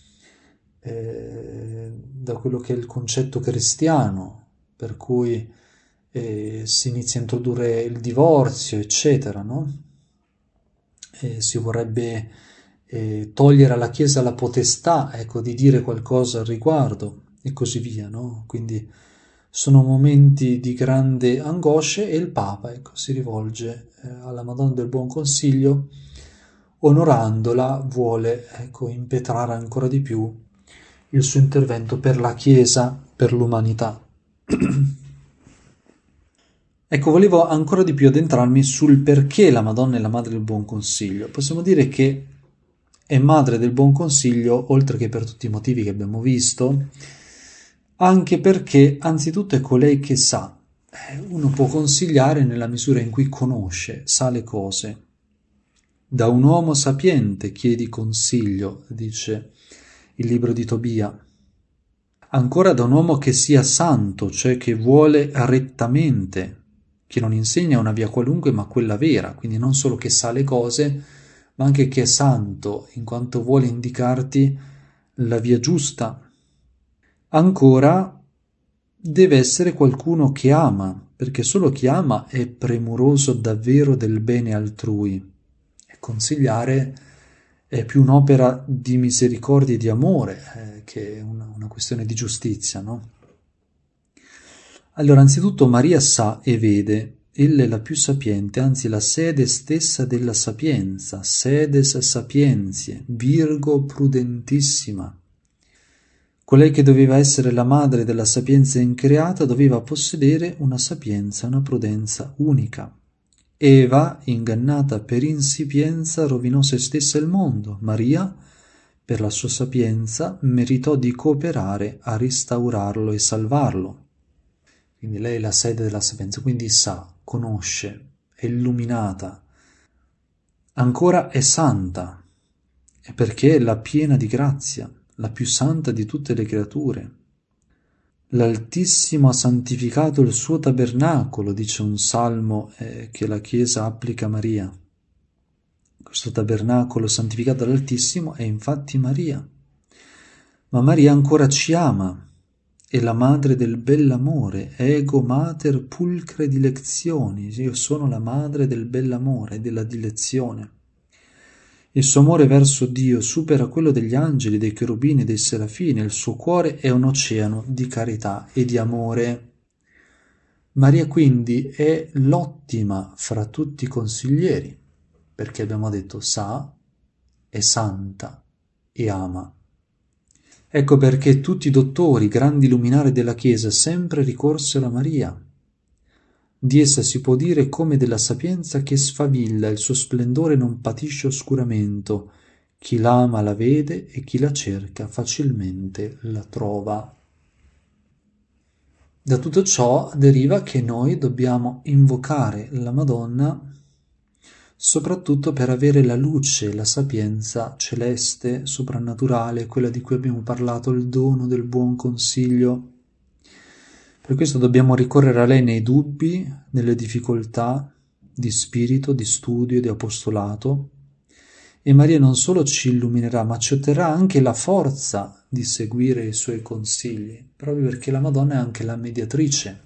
è il concetto cristiano, per cui si inizia a introdurre il divorzio, eccetera, no? Si vorrebbe togliere alla Chiesa la potestà, ecco, di dire qualcosa al riguardo e così via, no? Quindi sono momenti di grande angoscia e il Papa, ecco, si rivolge alla Madonna del Buon Consiglio, onorandola, vuole, ecco, impetrare ancora di più il suo intervento per la Chiesa, per l'umanità. Ecco, volevo ancora di più addentrarmi sul perché la Madonna è la Madre del Buon Consiglio. Possiamo dire che è Madre del Buon Consiglio, oltre che per tutti i motivi che abbiamo visto, anche perché anzitutto è colei che sa. Uno può consigliare nella misura in cui conosce, sa le cose. Da un uomo sapiente chiedi consiglio, dice il libro di Tobia. Ancora da un uomo che sia santo, cioè che vuole rettamente, che non insegna una via qualunque ma quella vera, quindi non solo che sa le cose, ma anche che è santo, in quanto vuole indicarti la via giusta. Ancora deve essere qualcuno che ama, perché solo chi ama è premuroso davvero del bene altrui. E consigliare è più un'opera di misericordia e di amore che una questione di giustizia, no? Allora, anzitutto Maria sa e vede, ella è la più sapiente, anzi la sede stessa della sapienza, sedes sapientiae, Virgo prudentissima. Colei che doveva essere la madre della sapienza increata doveva possedere una sapienza, una prudenza unica. Eva, ingannata per insipienza, rovinò se stessa e il mondo. Maria, per la sua sapienza, meritò di cooperare a restaurarlo e salvarlo. Quindi lei è la sede della sapienza, quindi sa, conosce, è illuminata. Ancora è santa, perché è la piena di grazia, la più santa di tutte le creature. L'Altissimo ha santificato il suo tabernacolo, dice un salmo che la Chiesa applica a Maria. Questo tabernacolo santificato dall'Altissimo è infatti Maria. Ma Maria ancora ci ama, è la madre del bell'amore, ego mater pulcre dilectionis, io sono la madre del bell'amore, della dilezione. Il suo amore verso Dio supera quello degli angeli, dei cherubini, dei serafini, il suo cuore è un oceano di carità e di amore. Maria quindi è l'ottima fra tutti i consiglieri, perché abbiamo detto sa, è santa e ama. Ecco perché tutti i dottori, grandi luminari della Chiesa, sempre ricorsero a Maria. Di essa si può dire come della sapienza che sfavilla, il suo splendore non patisce oscuramento. Chi l'ama la vede e chi la cerca facilmente la trova. Da tutto ciò deriva che noi dobbiamo invocare la Madonna soprattutto per avere la luce, la sapienza celeste, soprannaturale, quella di cui abbiamo parlato, il dono del buon consiglio. Per questo dobbiamo ricorrere a lei nei dubbi, nelle difficoltà di spirito, di studio, di apostolato, e Maria non solo ci illuminerà, ma ci otterrà anche la forza di seguire i suoi consigli, proprio perché la Madonna è anche la mediatrice.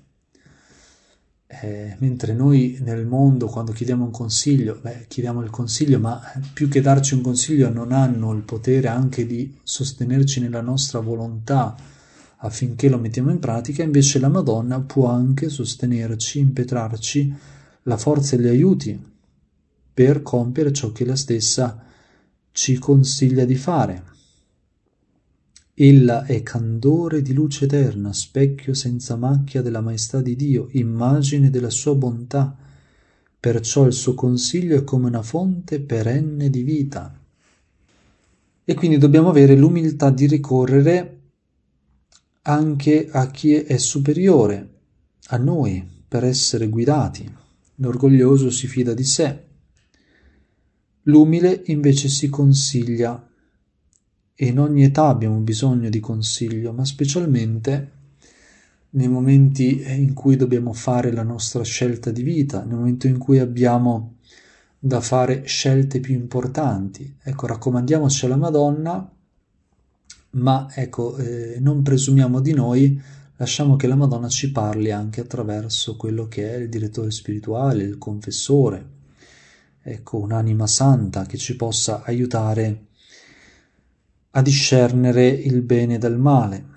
Mentre noi nel mondo, quando chiediamo un consiglio, chiediamo il consiglio, ma più che darci un consiglio non hanno il potere anche di sostenerci nella nostra volontà affinché lo mettiamo in pratica, invece la Madonna può anche sostenerci, impetrarci la forza e gli aiuti per compiere ciò che la stessa ci consiglia di fare. Ella è candore di luce eterna, specchio senza macchia della maestà di Dio, immagine della sua bontà, perciò il suo consiglio è come una fonte perenne di vita. E quindi dobbiamo avere l'umiltà di ricorrere anche a chi è superiore a noi per essere guidati. L'orgoglioso si fida di sé, l'umile invece si consiglia, e in ogni età abbiamo bisogno di consiglio, ma specialmente nei momenti in cui dobbiamo fare la nostra scelta di vita, nel momento in cui abbiamo da fare scelte più importanti. Ecco, raccomandiamoci alla Madonna, ma ecco, non presumiamo di noi, lasciamo che la Madonna ci parli anche attraverso quello che è il direttore spirituale, il confessore, ecco, un'anima santa che ci possa aiutare a discernere il bene dal male.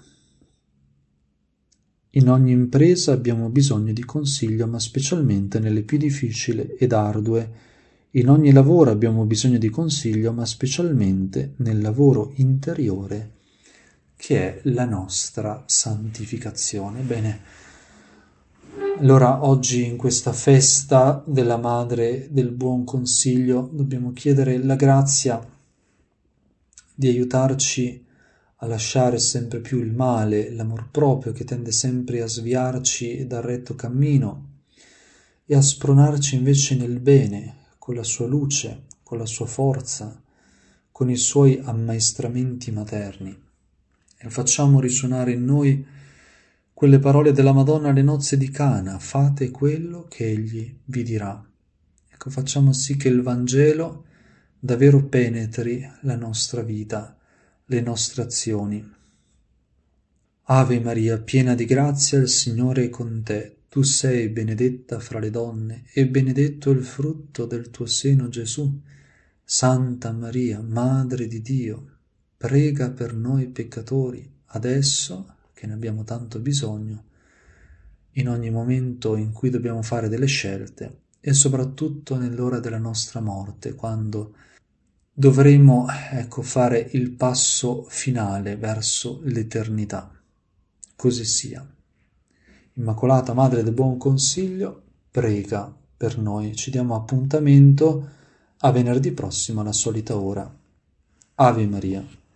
In ogni impresa abbiamo bisogno di consiglio, ma specialmente nelle più difficili ed ardue. In ogni lavoro abbiamo bisogno di consiglio, ma specialmente nel lavoro interiore, che è la nostra santificazione. Bene, allora oggi in questa festa della Madre del Buon Consiglio dobbiamo chiedere la grazia di aiutarci a lasciare sempre più il male, l'amor proprio che tende sempre a sviarci dal retto cammino e a spronarci invece nel bene, con la sua luce, con la sua forza, con i suoi ammaestramenti materni. E facciamo risuonare in noi quelle parole della Madonna alle nozze di Cana: fate quello che egli vi dirà. Ecco, facciamo sì che il Vangelo davvero penetri la nostra vita, le nostre azioni. Ave Maria, piena di grazia, il Signore è con te. Tu sei benedetta fra le donne, e benedetto il frutto del tuo seno, Gesù. Santa Maria, Madre di Dio, prega per noi peccatori, adesso che ne abbiamo tanto bisogno, in ogni momento in cui dobbiamo fare delle scelte, e soprattutto nell'ora della nostra morte, quando dovremo, fare il passo finale verso l'eternità. Così sia. Immacolata Madre del Buon Consiglio, prega per noi. Ci diamo appuntamento a venerdì prossimo alla solita ora. Ave Maria.